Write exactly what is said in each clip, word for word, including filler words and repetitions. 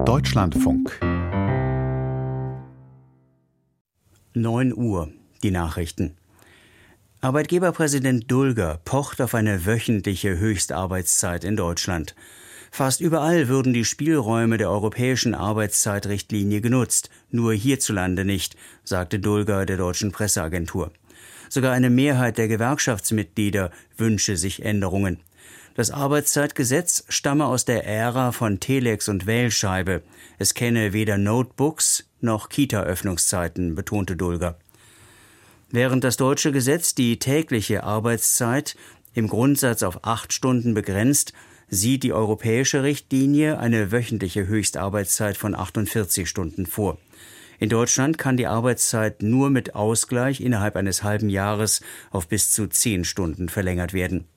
Deutschlandfunk. neun Uhr, die Nachrichten. Arbeitgeberpräsident Dulger pocht auf eine wöchentliche Höchstarbeitszeit in Deutschland. Fast überall würden die Spielräume der europäischen Arbeitszeitrichtlinie genutzt, nur hierzulande nicht, sagte Dulger der deutschen Presseagentur. Sogar eine Mehrheit der Gewerkschaftsmitglieder wünsche sich Änderungen. Das Arbeitszeitgesetz stamme aus der Ära von Telex und Wählscheibe. Es kenne weder Notebooks noch Kita-Öffnungszeiten, betonte Dulger. Während das deutsche Gesetz die tägliche Arbeitszeit im Grundsatz auf acht Stunden begrenzt, sieht die europäische Richtlinie eine wöchentliche Höchstarbeitszeit von achtundvierzig Stunden vor. In Deutschland kann die Arbeitszeit nur mit Ausgleich innerhalb eines halben Jahres auf bis zu zehn Stunden verlängert werden.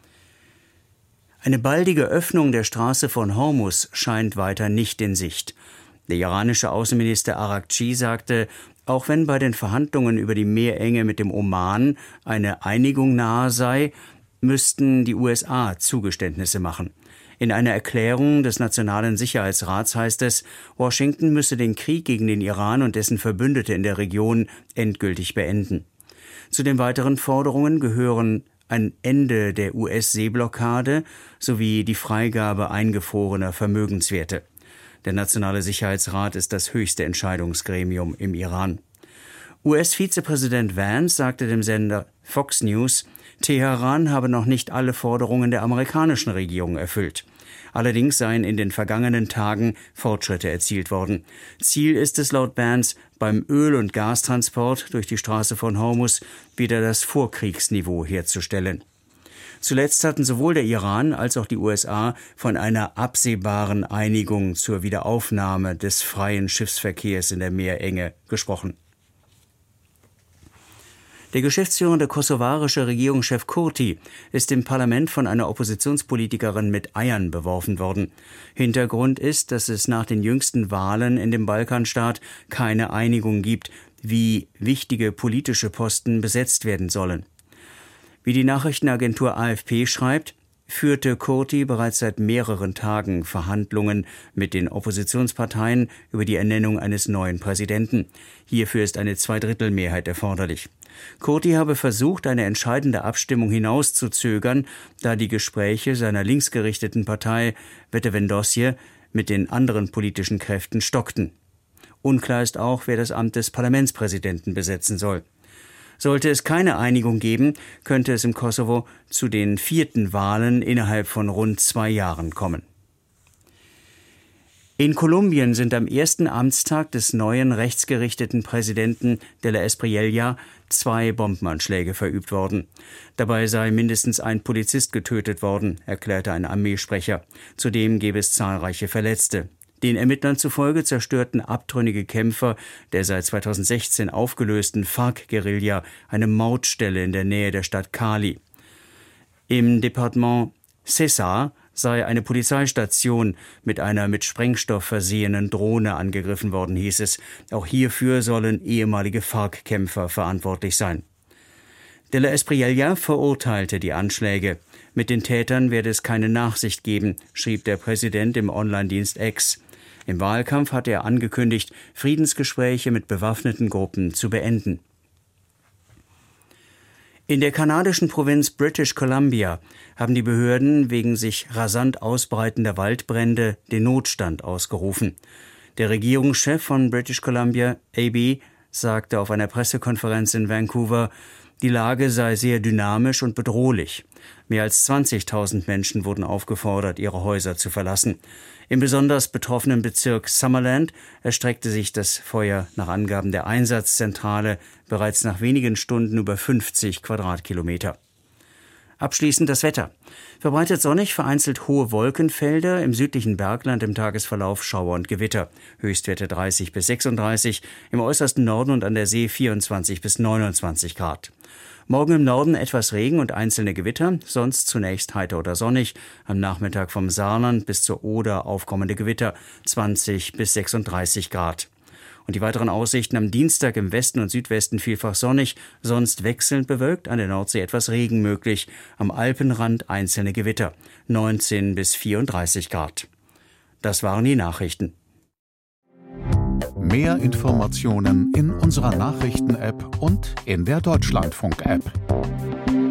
Eine baldige Öffnung der Straße von Hormuz scheint weiter nicht in Sicht. Der iranische Außenminister Araghchi sagte, auch wenn bei den Verhandlungen über die Meerenge mit dem Oman eine Einigung nahe sei, müssten die U S A Zugeständnisse machen. In einer Erklärung des Nationalen Sicherheitsrats heißt es, Washington müsse den Krieg gegen den Iran und dessen Verbündete in der Region endgültig beenden. Zu den weiteren Forderungen gehören ein Ende der U S-Seeblockade sowie die Freigabe eingefrorener Vermögenswerte. Der Nationale Sicherheitsrat ist das höchste Entscheidungsgremium im Iran. U S-Vizepräsident Vance sagte dem Sender Fox News, Teheran habe noch nicht alle Forderungen der amerikanischen Regierung erfüllt. Allerdings seien in den vergangenen Tagen Fortschritte erzielt worden. Ziel ist es laut Vance, beim Öl- und Gastransport durch die Straße von Hormuz wieder das Vorkriegsniveau herzustellen. Zuletzt hatten sowohl der Iran als auch die U S A von einer absehbaren Einigung zur Wiederaufnahme des freien Schiffsverkehrs in der Meerenge gesprochen. Der geschäftsführende kosovarische Regierungschef Kurti ist im Parlament von einer Oppositionspolitikerin mit Eiern beworfen worden. Hintergrund ist, dass es nach den jüngsten Wahlen in dem Balkanstaat keine Einigung gibt, wie wichtige politische Posten besetzt werden sollen. Wie die Nachrichtenagentur A F P schreibt, führte Kurti bereits seit mehreren Tagen Verhandlungen mit den Oppositionsparteien über die Ernennung eines neuen Präsidenten. Hierfür ist eine Zweidrittelmehrheit erforderlich. Kurti habe versucht, eine entscheidende Abstimmung hinauszuzögern, da die Gespräche seiner linksgerichteten Partei Vetevendosje mit den anderen politischen Kräften stockten. Unklar ist auch, wer das Amt des Parlamentspräsidenten besetzen soll. Sollte es keine Einigung geben, könnte es im Kosovo zu den vierten Wahlen innerhalb von rund zwei Jahren kommen. In Kolumbien sind am ersten Amtstag des neuen rechtsgerichteten Präsidenten de la Espriella zwei Bombenanschläge verübt worden. Dabei sei mindestens ein Polizist getötet worden, erklärte ein Armeesprecher. Zudem gäbe es zahlreiche Verletzte. Den Ermittlern zufolge zerstörten abtrünnige Kämpfer der seit zweitausendsechzehn aufgelösten FARC-Guerilla eine Mautstelle in der Nähe der Stadt Cali. Im Departement Cesar sei eine Polizeistation mit einer mit Sprengstoff versehenen Drohne angegriffen worden, hieß es. Auch hierfür sollen ehemalige FARC-Kämpfer verantwortlich sein. De la Espriella verurteilte die Anschläge. Mit den Tätern werde es keine Nachsicht geben, schrieb der Präsident im Online-Dienst X. Im Wahlkampf hatte er angekündigt, Friedensgespräche mit bewaffneten Gruppen zu beenden. In der kanadischen Provinz British Columbia haben die Behörden wegen sich rasant ausbreitender Waldbrände den Notstand ausgerufen. Der Regierungschef von British Columbia, A B, sagte auf einer Pressekonferenz in Vancouver, die Lage sei sehr dynamisch und bedrohlich. Mehr als zwanzigtausend Menschen wurden aufgefordert, ihre Häuser zu verlassen. Im besonders betroffenen Bezirk Summerland erstreckte sich das Feuer nach Angaben der Einsatzzentrale bereits nach wenigen Stunden über fünfzig Quadratkilometer. Abschließend das Wetter. Verbreitet sonnig, vereinzelt hohe Wolkenfelder, im südlichen Bergland im Tagesverlauf Schauer und Gewitter. Höchstwerte dreißig bis sechsunddreißig, im äußersten Norden und an der See vierundzwanzig bis neunundzwanzig Grad. Morgen im Norden etwas Regen und einzelne Gewitter, sonst zunächst heiter oder sonnig. Am Nachmittag vom Saarland bis zur Oder aufkommende Gewitter, zwanzig bis sechsunddreißig Grad. Und die weiteren Aussichten am Dienstag im Westen und Südwesten vielfach sonnig, sonst wechselnd bewölkt, an der Nordsee etwas Regen möglich, am Alpenrand einzelne Gewitter, neunzehn bis vierunddreißig Grad. Das waren die Nachrichten. Mehr Informationen in unserer Nachrichten-App und in der Deutschlandfunk-App.